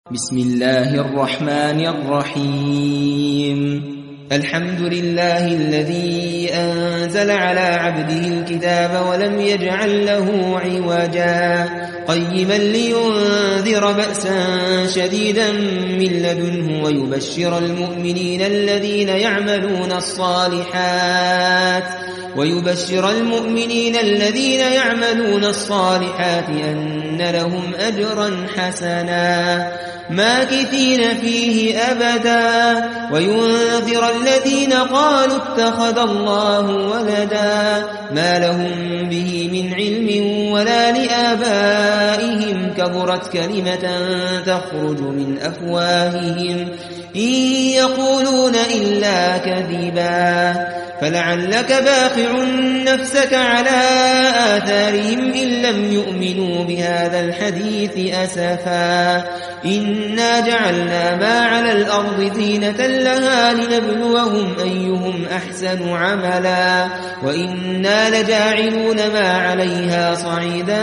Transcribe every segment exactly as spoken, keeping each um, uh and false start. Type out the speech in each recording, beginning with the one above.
بسم الله الرحمن الرحيم الحمد لله الذي أنزل على عبده الكتاب ولم يجعل له عوجا قيما لينذر بأسا شديدا من لدنه ويبشر المؤمنين الذين يعملون الصالحات ويبشر المؤمنين الذين يعملون الصالحات أن لهم أجرا حسنا ماكثين فيه أبدا وينذر الذين قالوا اتخذ الله ولدا ما لهم به من علم ولا لآبائهم كبرت كلمة تخرج من أفواههم إن يقولون إلا كذبا فلعلك باخع نفسك على آثارهم إن لم يؤمنوا بهذا الحديث أسفا إنا جعلنا ما على الأرض زينة لها لنبلوهم أيهم أحسن عملا وإنا لجاعلون ما عليها صعيدا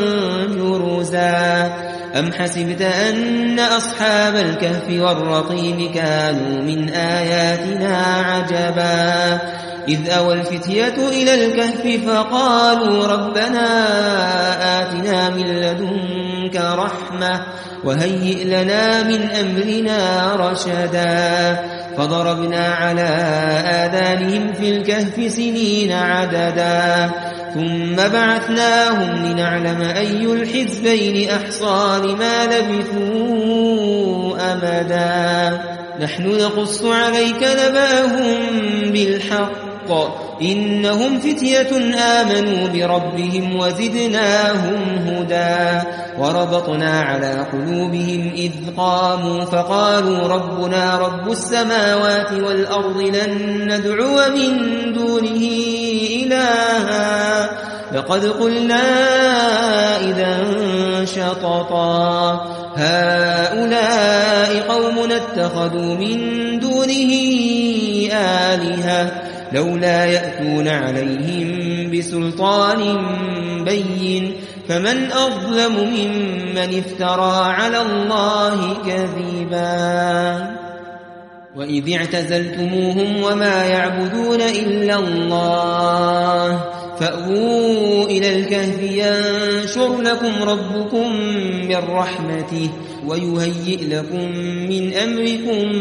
جرزا أم حسبت أن أصحاب الكهف والرقيم كانوا من آياتنا عجبا إذ أوى الفتية إلى الكهف فقالوا ربنا آتنا من لدنك رحمة وهيئ لنا من أمرنا رشدا فضربنا على آذانهم في الكهف سنين عددا ثم بعثناهم لنعلم أي الحزبين أحصى لما لبثوا أمدا نحن نقص عليك نبأهم بالحق إنهم فتية آمنوا بربهم وزدناهم هدى وربطنا على قلوبهم إذ قاموا فقالوا ربنا رب السماوات والأرض لن ندعو من دونه إلها لقد قلنا إذا شططا هؤلاء قومنا اتخذوا من دونه آلهة لولا يأتون عليهم بسلطان بين فمن أظلم ممن افترى على الله كذبا وإذ اعتزلتموهم وما يعبدون إلا الله فأووا إلى الكهف ينشر لكم ربكم من رحمته ويهيئ لكم من أمركم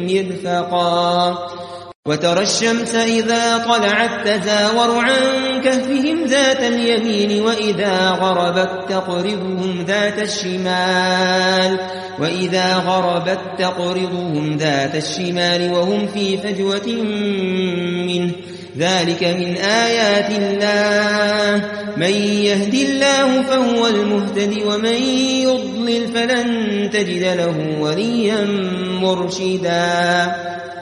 مرفقا وترى الشمس إذا طلعت تزاور عن كهفهم ذات اليمين وإذا غربت تقرضهم ذات الشمال وإذا غربت تقرضهم ذات الشمال وهم في فجوة منه ذلك من آيات الله من يهد الله فهو المهتد ومن يضلل فلن تجد له وليا مرشدا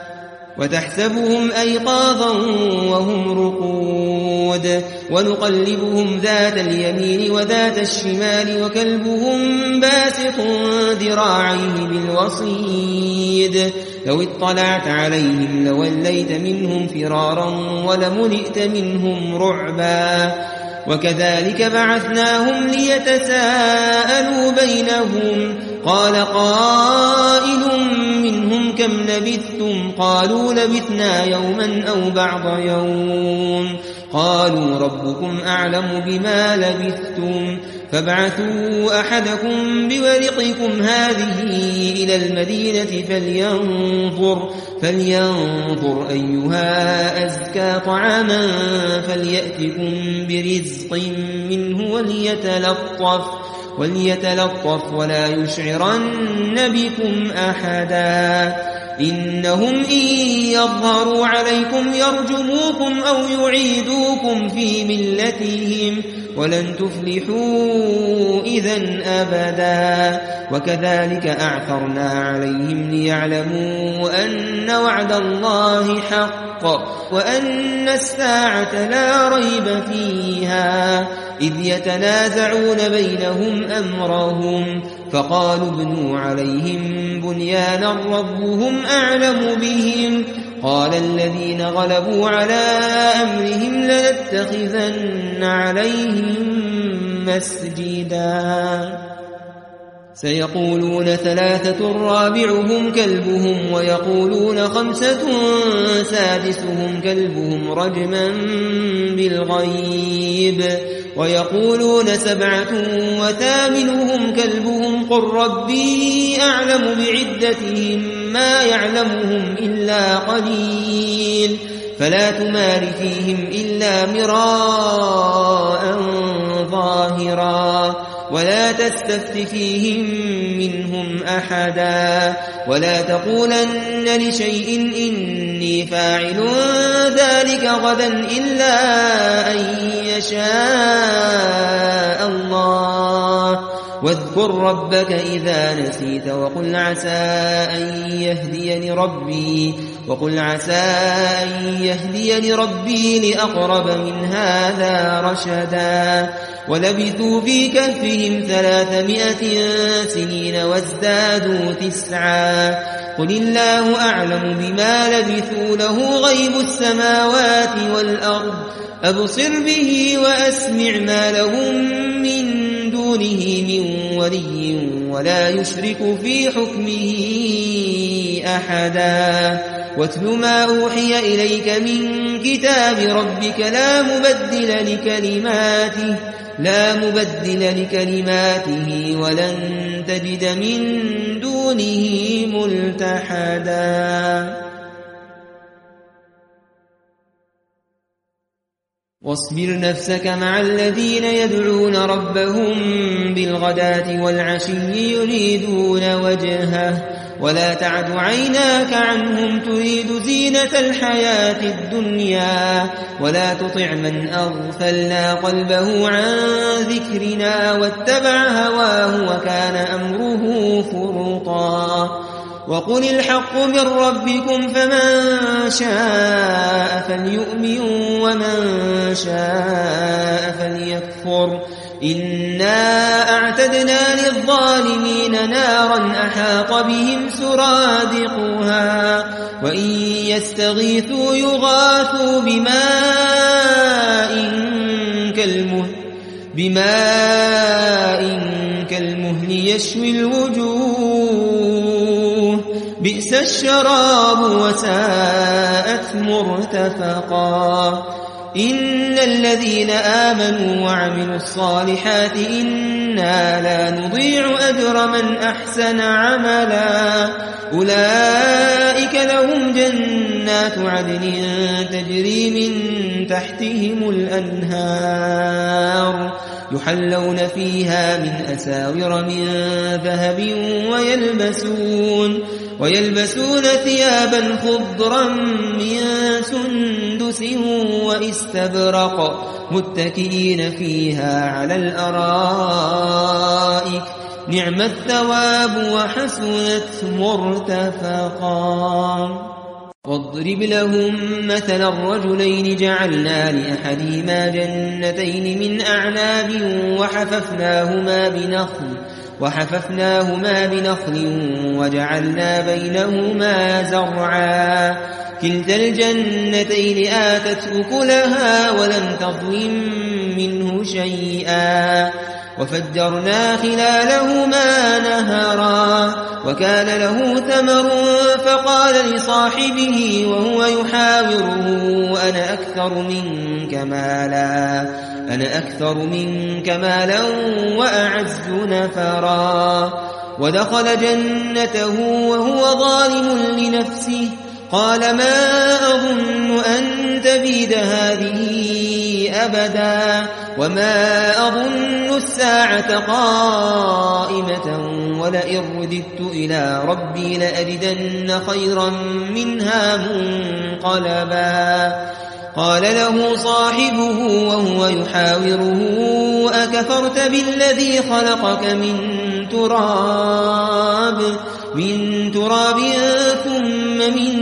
وتحسبهم أيقاظا وهم رقود ونقلبهم ذات اليمين وذات الشمال وكلبهم باسط ذراعيه بالوصيد لو اطلعت عليهم لوليت منهم فرارا ولملئت منهم رعبا وكذلك بعثناهم ليتساءلوا بينهم قال قائل منهم كم لبثتم قالوا لبثنا يوما أو بعض يوم قالوا ربكم أعلم بما لبثتم فابعثوا أحدكم بورقكم هذه إلى المدينة فلينظر, فلينظر أيها أزكى طعاما فليأتكم برزق منه وليتلطف, وليتلطف ولا يشعرن بكم أحدا إنهم إن يظهروا عليكم يرجموكم أو يعيدوكم في ملتهم ولن تفلحوا إذن أبدا وكذلك أعثرنا عليهم ليعلموا أن وعد الله حق وأن الساعة لا ريب فيها إذ يتنازعون بينهم أمرهم فقالوا ابنوا عليهم بنيانا ربهم أعلم بهم قال الذين غلبوا على أمرهم لنتخذن عليهم مسجدا سيقولون ثلاثة رابعهم كلبهم ويقولون خمسة سادسهم كلبهم رجما بالغيب ويقولون سبعة وثامنهم كلبهم قل ربي أعلم بعدتهم ما يعلمهم إلا قليل فلا تمار فيهم إلا مراء ظاهرا ولا تستفت فيهم منهم أحدا ولا تقولن لشيء إني فاعل ذلك غدا إلا أن يشاء الله واذكر ربك إذا نسيت وقل عسى أن يهديني ربي وقل عسى أن يهديني ربي لأقرب من هذا رشدا ولبثوا في كهفهم ثلاثمائة سنين وازدادوا تسعا قل الله أعلم بما لبثوا له غيب السماوات والأرض أبصر به وأسمع ما لهم من دونه من ولي ولا يشرك في حكمه أحدا واتل ما أوحي إليك من كتاب ربك لا مبدل لكلماته لا مبدل لكلماته ولن تجد من دونه ملتحدا واصبر نفسك مع الذين يدعون ربهم بالغداة والعشي يريدون وجهه ولا تعد عيناك عنهم تريد زينة الحياة الدنيا ولا تطع من أغفلنا قلبه عن ذكرنا واتبع هواه وكان أمره فرطا وقل الحق من ربكم فمن شاء فليؤمن ومن شاء فليكفر إنا أعتدنا للظالمين نارا أحاط بهم سرادقها وإن يستغيثوا يغاثوا بماء كالمهل بماء كالمهل يشوي الوجوه بئس الشراب وساءت مرتفقا إن الذين آمنوا وعملوا الصالحات إنا لا نضيع أجر من أحسن عملا أولئك لهم جنات عدن تجري من تحتهم الأنهار يحلون فيها من أساور من ذهب ويلبسون ويلبسون ثيابا خضرا من سندس واستبرق متكئين فيها على الأرائك نعم الثواب وحسنت مرتفقا واضرب لهم مثل الرجلين جعلنا لأحدهما جنتين من أعناب وحففناهما بنخل وحففناهما بنخل وجعلنا بينهما زرعا كلتا الجنتين آتت أكلها ولم تظلم منه شيئا وفجرنا خلالهما نهرا وكان له ثمر فقال لصاحبه وهو يحاوره أنا أكثر منك مالا أنا أكثر منك مالا وأعز نفرا ودخل جنته وهو ظالم لنفسه قال ما أظن أن تبيد هذه أبدا وما أظن الساعة قائمة ولئن رددت إلى ربي لأجدن خيرا منها منقلبا قال له صاحبه وهو يحاوره أكفرت بالذي خلقك من تراب من تراب ثم من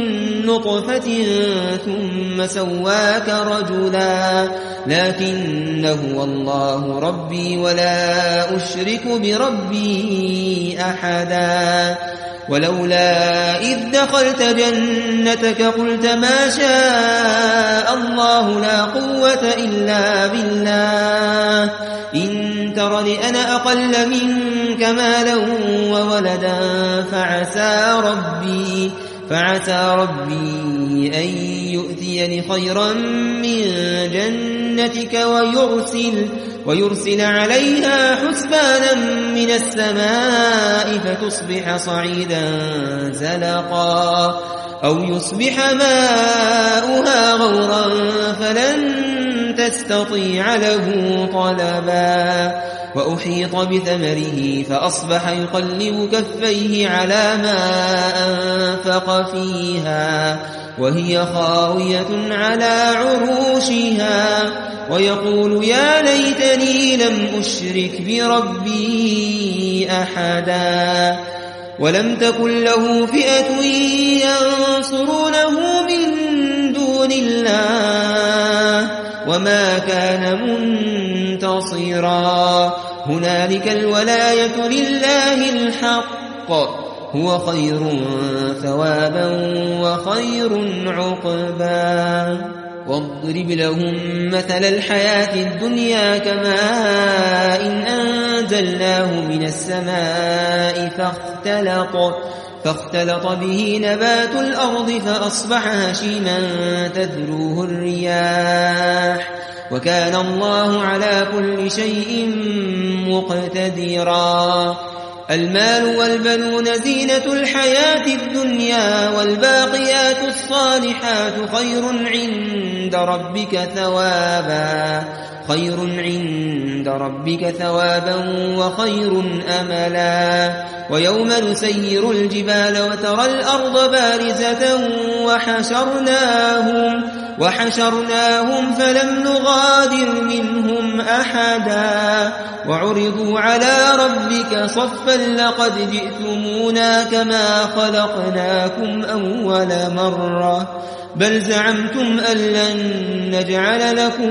نطفة ثم سواك رجلا لكن هو الله ربي ولا أشرك بربي أحدا ولولا إذ دخلت جنتك قلت ما شاء الله لا قوة إلا بالله إن ترني أنا أقل منك مالا وولدا فعسى ربي فعسى ربي أن يؤتيني خيرا من جنتك ويرسل, ويرسل عليها حسبانا من السماء فتصبح صعيدا زلقا أو يصبح ماؤها غورا فلن تستطيع له طلبا وأحيط بثمره فأصبح يقلب كفيه على ما أنفق فيها وهي خاوية على عروشها ويقول يا ليتني لم أشرك بربي أحدا ولم تكن له فئة ينصرونه من دون الله وما كان منتصرا هنالك الولاية لله الحق هو خير ثوابا وخير عقبا واضرب لهم مثل الحياة الدنيا كماء إن أنزلناه من السماء فاختلط فاختلط به نبات الأرض فأصبح هشيما تذروه الرياح وكان الله على كل شيء مقتدرا المال والبنون زينة الحياة الدنيا والباقيات الصالحات خير عند ربك ثوابا خير عند ربك ثوابا وخير أملا ويوم نسير الجبال وترى الأرض بارزة وحشرناهم وحشرناهم فلم نغادر منهم أحدا وعرضوا على ربك صفا لقد جئتمونا كما خلقناكم أول مرة بل زعمتم أن لن نجعل لكم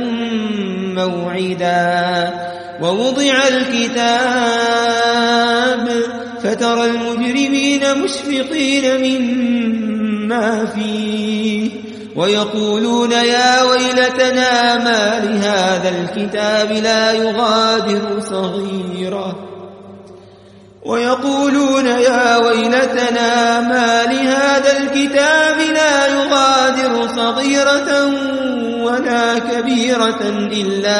موعدا ووضع الكتاب فترى المجرمين مشفقين مما فيه ويقولون يا ويلتنا ما لهذا الكتاب لا يغادر صغيرة ويقولون يا ويلتنا ما لهذا الكتاب لا يغادر صغيرة ولا كبيرة إلا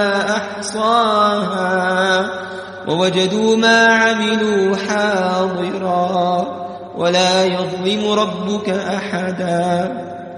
أحصاها ووجدوا ما عملوا حاضرا ولا يظلم ربك أحدا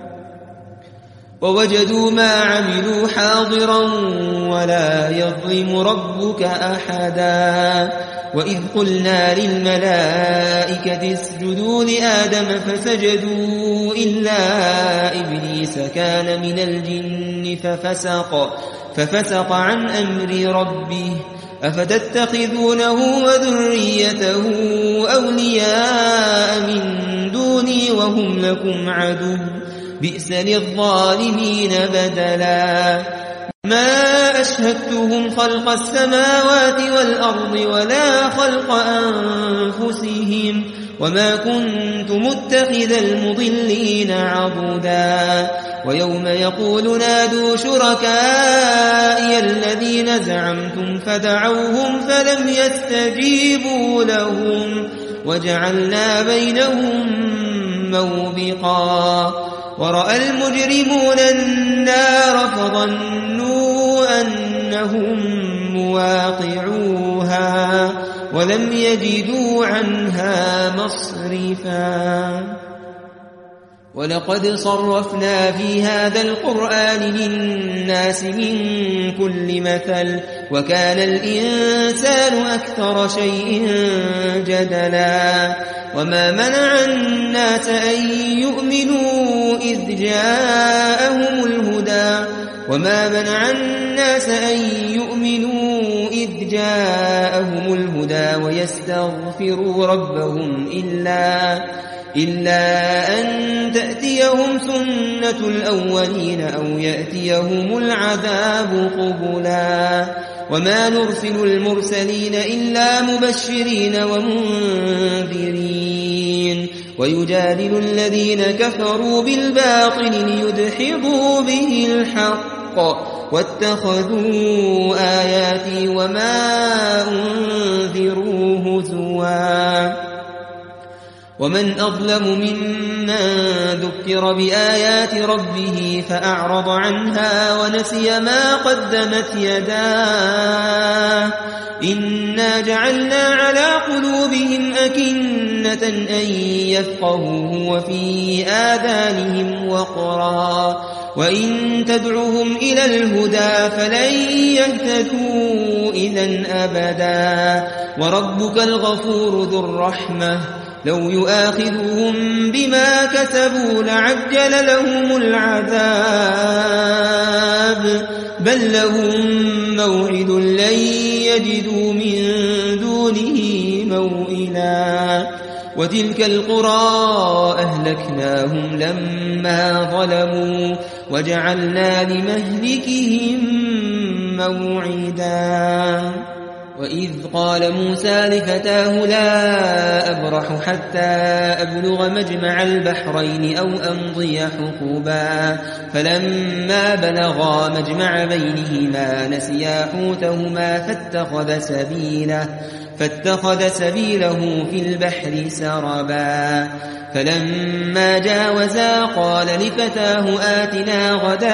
ووجدوا ما عملوا حاضرا ولا يظلم ربك أحدا وإذ قلنا للملائكة اسجدوا لآدم فسجدوا إلا إبليس كان من الجن ففسق ففسق عن أمر ربه أفتتخذونه وذريته أولياء من دوني وهم لكم عدو بئس للظالمين بدلا ما أشهدتهم خلق السماوات والأرض ولا خلق أنفسهم وما كنت متخذ المضلين عضدا ويوم يقول نادوا شركائي الذين زعمتم فدعوهم فلم يستجيبوا لهم وجعلنا بينهم موبقا ورأى المجرمون النار فظنوا أنهم مواقعوها ولم يجدوا عنها مصرفا ولقد صرفنا في هذا القرآن للناس من كل مثل وكان الإنسان أكثر شيء جدلا وما منع الناس أن يؤمنوا إذ جاءهم الهدى وما منع الناس أن يؤمنوا إذ جاءهم الهدى ويستغفروا ربهم إلا إلا أن تأتيهم سنة الأولين أو يأتيهم العذاب قبلا وما نرسل المرسلين إلا مبشرين ومنذرين ويجادل الذين كفروا بالباطل ليدحضوا به الحق واتخذوا آياتي وما أنذروا هزوا ومن أظلم ممن ذكر بآيات ربه فأعرض عنها ونسي ما قدمت يداه إنا جعلنا على قلوبهم أكنة أن يفقهوه وفي آذانهم وقرا وإن تدعهم إلى الهدى فلن يهتدوا إذا أبدا وربك الغفور ذو الرحمة لو يؤاخذهم بما كسبوا لعجل لهم العذاب بل لهم موعد لن يجدوا من دونه موئلا وتلك القرى أهلكناهم لما ظلموا وجعلنا لمهلكهم موعدا وإذ قال موسى لفتاه لا أبرح حتى أبلغ مجمع البحرين أو أمضي حقبا فلما بلغا مجمع بينهما نسيا حوتهما فاتخذ سبيله فاتخذ سبيله في البحر سربا فلما جاوزا قال لفتاه آتنا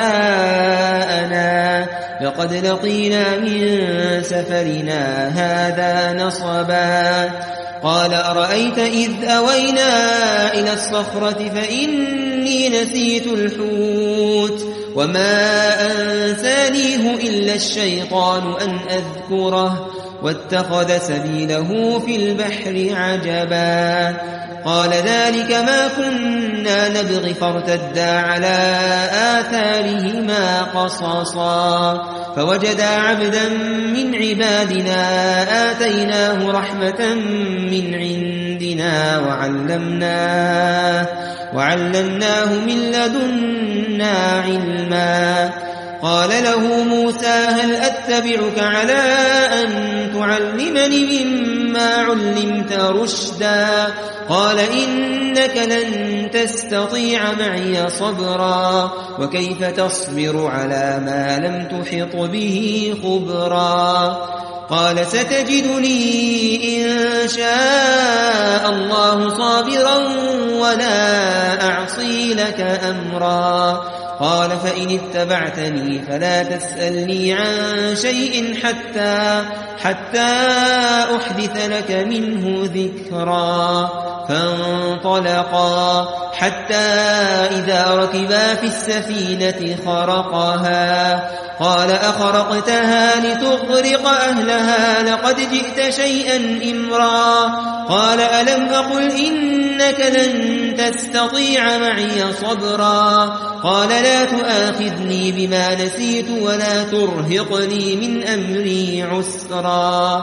غداءنا لقد لقينا من سفرنا هذا نصبا قال أرأيت إذ أوينا إلى الصخرة فإني نسيت الحوت وما أنسانيه إلا الشيطان أن أذكره واتخذ سبيله في البحر عجبا قال ذلك ما كنا نبغي فارتدا على آثارهما قصصا فوجدا عبدا من عبادنا آتيناه رحمة من عندنا وعلمناه, وعلمناه من لدنا علما قال له موسى هل أتبعك على أن تعلمني مما علمت رشدا قال إنك لن تستطيع معي صبرا وكيف تصبر على ما لم تحط به خبرا قال ستجدني إن شاء الله صابرا ولا أعصي لك أمرا قال فإن اتبعتني فلا تسألني عن شيء حتى حتى أحدث لك منه ذكرا فانطلقا حتى إذا ركبا في السفينة خرقها قال أخرقتها لتغرق أهلها لقد جئت شيئا إمرا قال ألم أقل إنك لن تستطيع معي صبرا قال لا تؤاخذني بما نسيت ولا ترهقني من أمري عسرا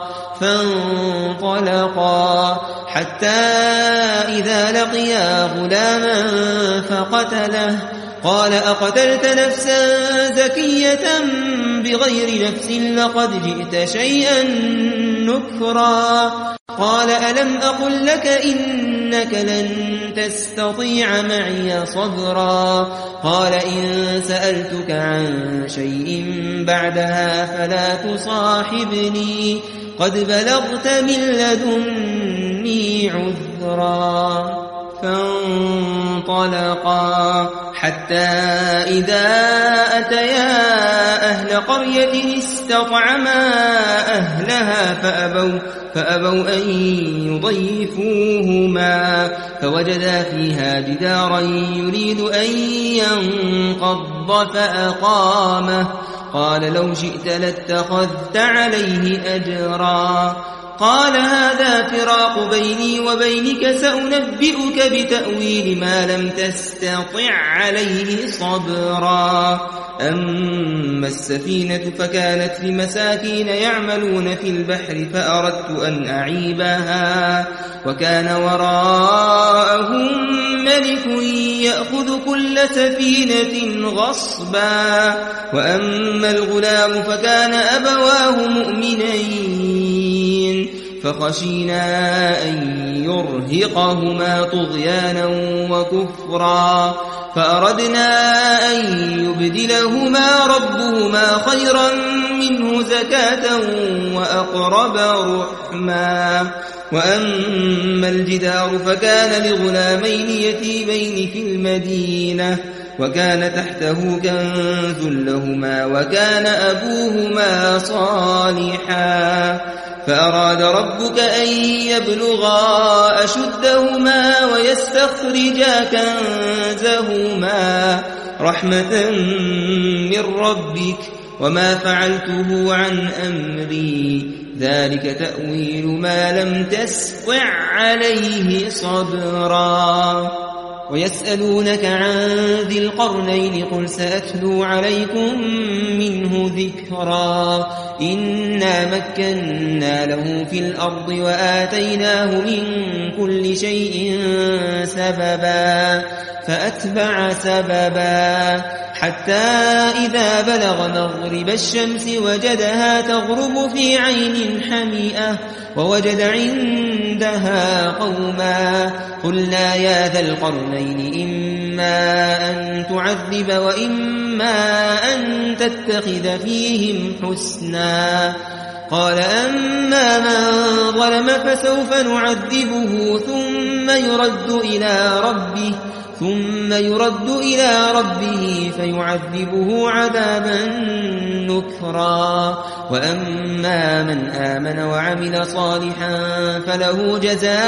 فانطلقا حتى إذا لقيا غلاما فقتله قال أقتلت نفسا زكية بغير نفس لقد جئت شيئا نكرا قال ألم أقل لك إنك لن تستطيع معي صبرا قال إن سألتك عن شيء بعدها فلا تصاحبني قد بلغت من لدني عذرا فانطلقا حتى إذا أتيا أهل قرية استطعما أهلها فأبوا, فأبوا أن يضيفوهما فوجدا فيها جدارا يريد أن ينقض فأقامه قال لو شئت لاتخذت عليه أجرا قال هذا فراق بيني وبينك سأنبئك بتأويل ما لم تستطع عليه صبرا أما السفينة فكانت لمساكين يعملون في البحر فأردت أن أعيبها وكان وراءهم ملك يأخذ كل سفينة غصبا وأما الغلام فكان أبواه مؤمنين فخشينا أن يرهقهما طغيانا وكفرا فأردنا أن يبدلهما ربهما خيرا منه زكاة وأقرب رحما وأما الجدار فكان لغلامين يتيمين في المدينة وكان تحته كنز لهما وكان أبوهما صالحا فأراد ربك أن يبلغا أشدهما ويستخرجا كنزهما رحمة من ربك وما فعلته عن أمري ذلك تأويل ما لم تستطع عليه صبرا ويسألونك عن ذي القرنين قل سأتلو عليكم منه ذكرا إنا مكنا له في الأرض وآتيناه من كل شيء سببا فأتبع سببا حتى إذا بلغ مغرب الشمس وجدها تغرب في عين حمئة ووجد عندها قوما قلنا يا ذا القرنين إما أن تعذب وإما أن تتخذ فيهم حسنا قال أما من ظلم فسوف نعذبه ثم يرد إلى ربه ثم يرد إلى ربه فيعذبه عذابا نكرا وأما من آمن وعمل صالحا فله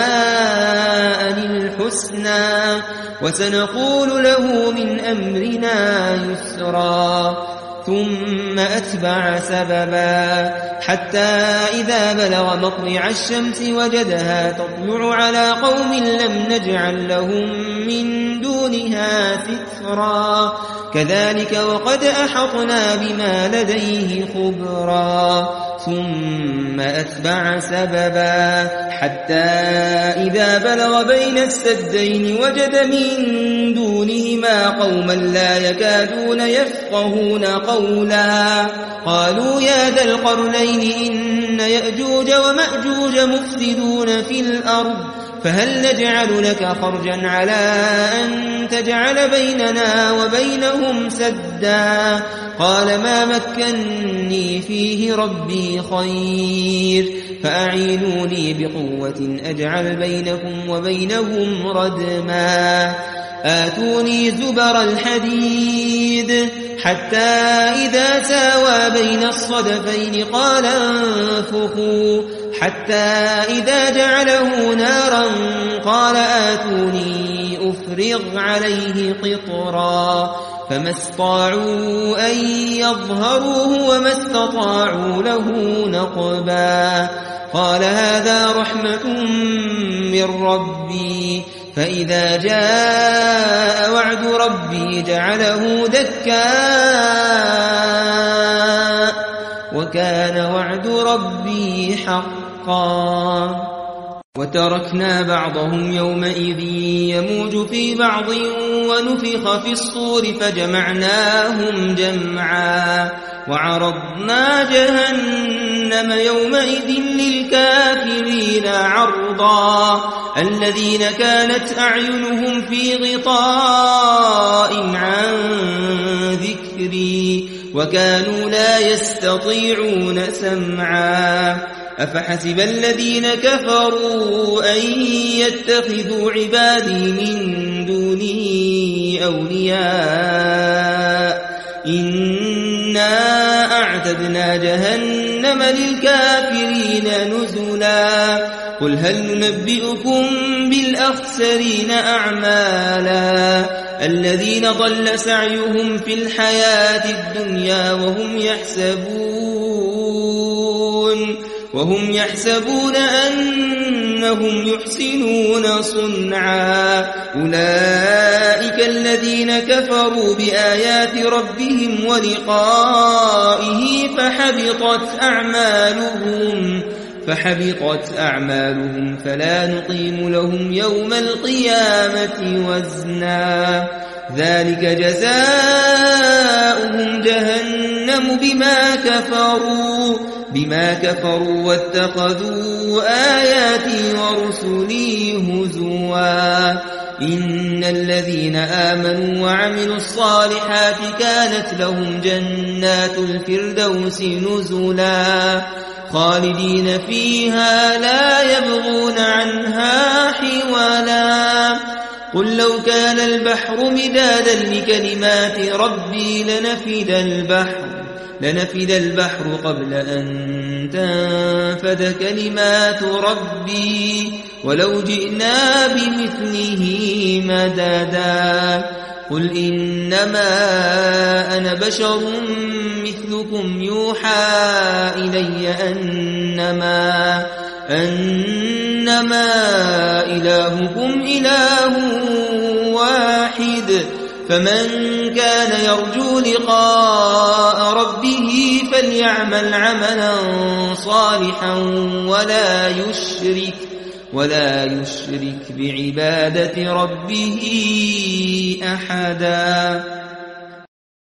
جزاء الحسنى وسنقول له من أمرنا يسرا ثم أتبع سببا حتى إذا بلغ مطلع الشمس وجدها تطلع على قوم لم نجعل لهم من دونها سترا كذلك وقد أحطنا بما لديه خبرا ثم أتبع سببا حتى إذا بلغ بين السدين وجد من دونهما قوما لا يكادون يفقهون قولا قالوا يا ذا القرنين إن يأجوج ومأجوج مفسدون في الأرض فهل نجعل لك خرجا على أن تجعل بيننا وبينهم سدا قال ما مكنني فيه ربي خير فأعينوني بقوة أجعل بينكم وبينهم ردما آتوني زبر الحديد حتى إذا ساوى بين الصدفين قال انفخوا حتى إذا جعله نارا قال آتوني أفرغ عليه قطرا فما استطاعوا أن يظهروه وما استطاعوا له نقبا قال هذا رحمة من ربي فإذا جاء وعد ربي جعله دكاء وكان وعد ربي حقا وتركنا بعضهم يومئذ يموج في بعض ونفخ في الصور فجمعناهم جمعا وعرضنا جهنم يومئذ للكافرين عرضا الذين كانت أعينهم في غطاء عن ذكري وكانوا لا يستطيعون سمعا أفحسب الذين كفروا أن يتخذوا عبادي من دوني أولياء إنا أعتدنا جهنم للكافرين نزلا قل هل ننبئكم بالأخسرين أعمالا الذين ضل سعيهم في الحياة الدنيا وهم يحسبون وهم يحسبون أنهم يحسنون صنعا أولئك الذين كفروا بآيات ربهم ولقائه فحبطت أعمالهم فحبطت أعمالهم فلا نقيم لهم يوم القيامة وزنا ذلك جزاؤهم جهنم بما كفروا بما كفروا واتخذوا آياتي ورسلي هزوا إن الذين آمنوا وعملوا الصالحات كانت لهم جنات الفردوس نزلا خالدين فيها لا يبغون عنها حولا قل لو كان البحر مدادا لكلمات ربي لنفد البحر لنفد البحر قبل أن تنفد كلمات ربي ولو جئنا بمثله مددا قل إنما أنا بشر مثلكم يوحى إلي أنما أنما إلهكم إله واحد فمن كان يرجو لقاء ربه فليعمل عملا صالحا ولا يشرك ولا يشرك بعبادة ربه أحدا.